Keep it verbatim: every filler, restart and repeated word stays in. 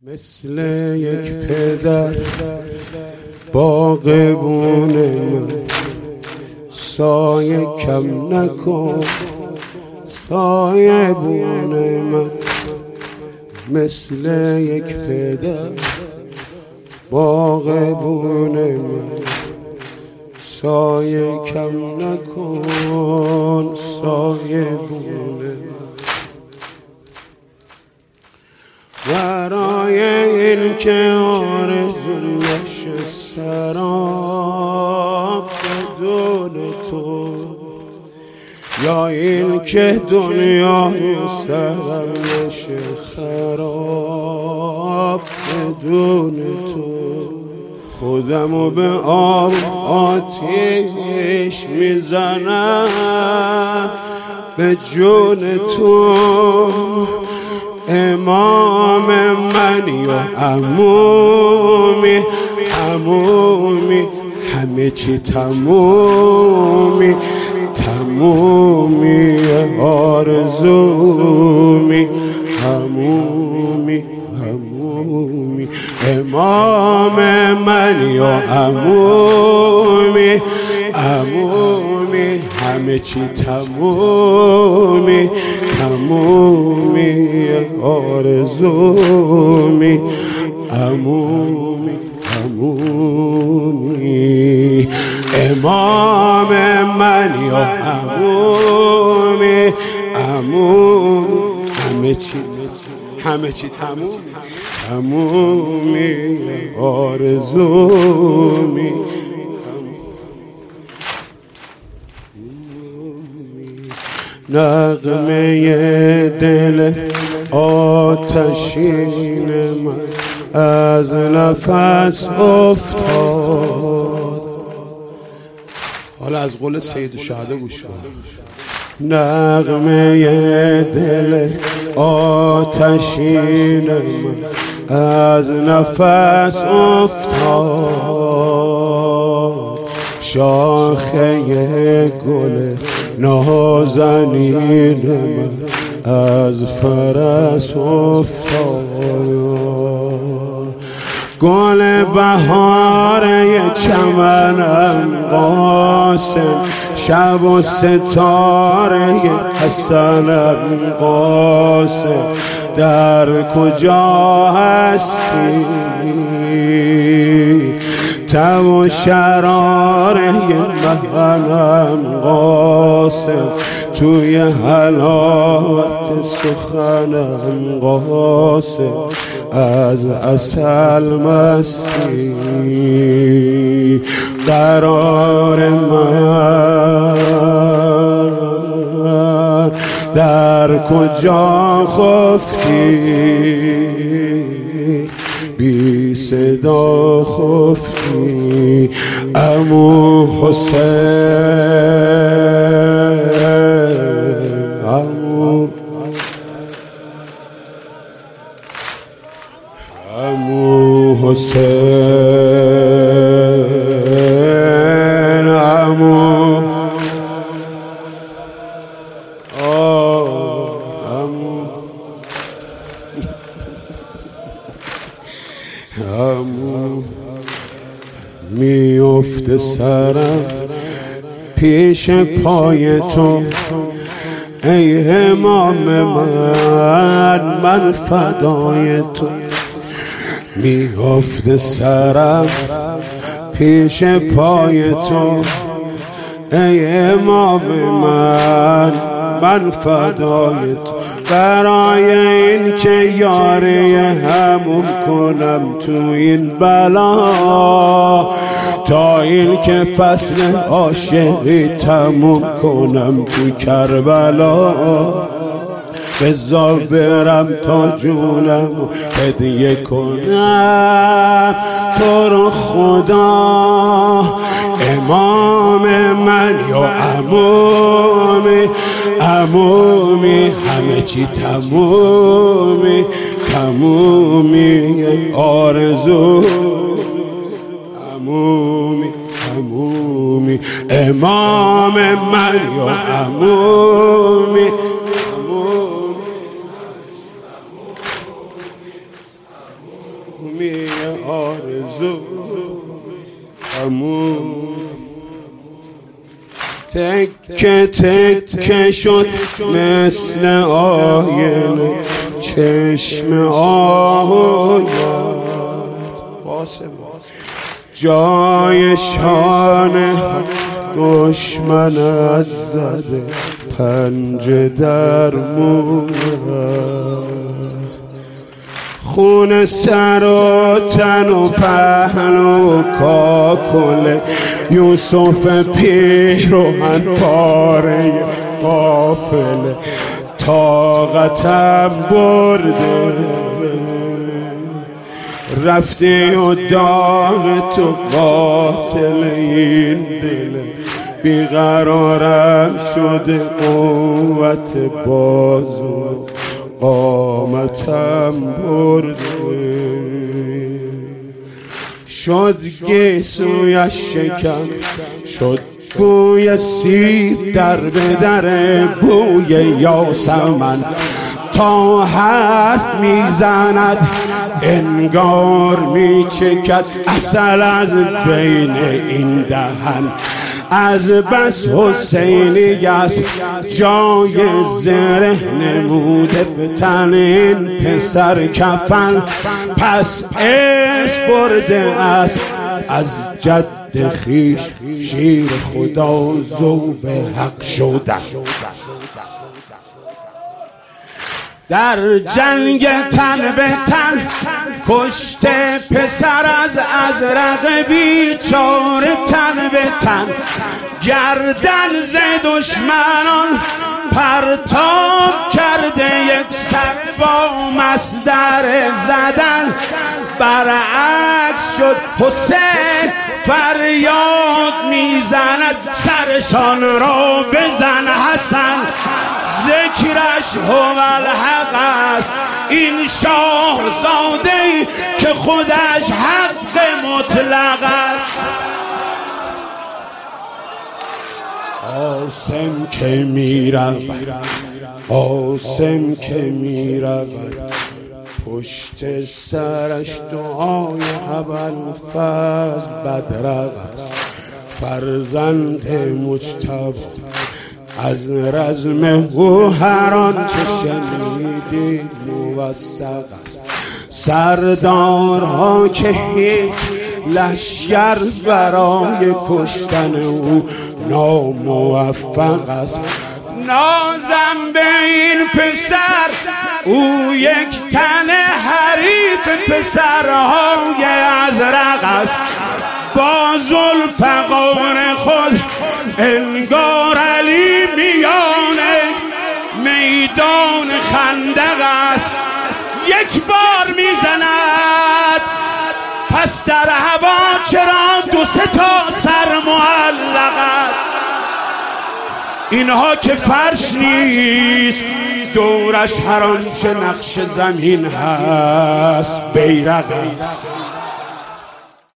مثل یک پدر باغبون من، سایه کم نکن سایه بون من. مثل یک پدر باغبون من، سایه کم نکن سایه بون من. برای این که آرزویش سراب بدون تو، یا این که دنیای سرم نشه خراب بدون تو. خودمو به آب آتیش میزنم به جون تو. امام منی و عمومی عمومی، همه چی تمومی تمومی، آرزومی همومی همومی. امام منی و عمومی عمومی، همه چی تمومی تمومی، آرزومی عمومی عمومی. امام منی و عمومی عمومی، همه چی همه چی تمومی تمومی، آرزومی. نغمه دل آتشین من از نفس افتاد. حالا از قول سید الشهدا گوش کن. نغمه دل آتشین من از نفس افتاد. شاخه گل نازنین من از فرس افتاد. گل بهاره چمنم قاسم، شب و ستاره حسنم قاسم، در کجا هستی؟ تب و شراره منم قاسم، توی حلاوت سخنم قاسم، از عسل مستی. قرار من در کجا خفتی؟ بی صدا خفتی. عمو حسین عمو عمو حسین عمو آه عمو عمو. میفته سرم پیش پای تو ای امام من، من فدای تو. میفته سرم پیش پای تو ای امام من، من فدای تو. برای این که یاری همون کنم تو این بلا، تا این که فصل عاشقی تموم کنم تو کربلا. بذار برم تا جونم هدیه کنم تو رو خدا. امام من یا عمومی عمومی، همه چی تمومی تمومی، آرزو عمومی عمومی. امام من یا عمومی عمومی می آرزو امون تکه تکه شد مثل آینه چشم آهویت جای شانه دشمنت زده پنجه در مویت خون سر و تن و پهلو و کاکل یوسف پیراهن پاره قافله طاقتم برده رفتی و داغ تو قاتل این دل بیقرارم شده قوت بازو قامتم برده شد گیسویش شکم شد بوی سیب در به در بوی یاسمن تا حرف میزند انگار میچکد عسل از بین این دهن از بس حسینی است جای زره نموده به تن این پسر کفن پس ارث برده است از جد خیش شیر خدا ذوب حق شدن در جنگ تن به تن کشته پسر از ازرق بیچاره تن به تن گردن ز دشمنان پرتاب کرده یک سر با مصدر زدن برعکس شد حسین فریاد میزند سرشان را بزن حسن ذکرش هو الحق است این شاهزاده که خودش حق مطلق است قاسم که میرود قاسم که میرود پشت سرش دعای ابوالفضل بدرق است فرزند مجتبی از رزم او هر آنچه شنیدی موثق است سردارها که هیچ لشکر برای کشتن او ناموفق است نازم به این پسر او یک تن حریف پسرهای ازرق است با ذوالفقار خود انگار علی میان میدان خندق است یک بار میزند پس در هوا چرا دو سه تا سر معلق است اینها که فرش نیست دورش هر آنچه نقش زمین هست بیرق است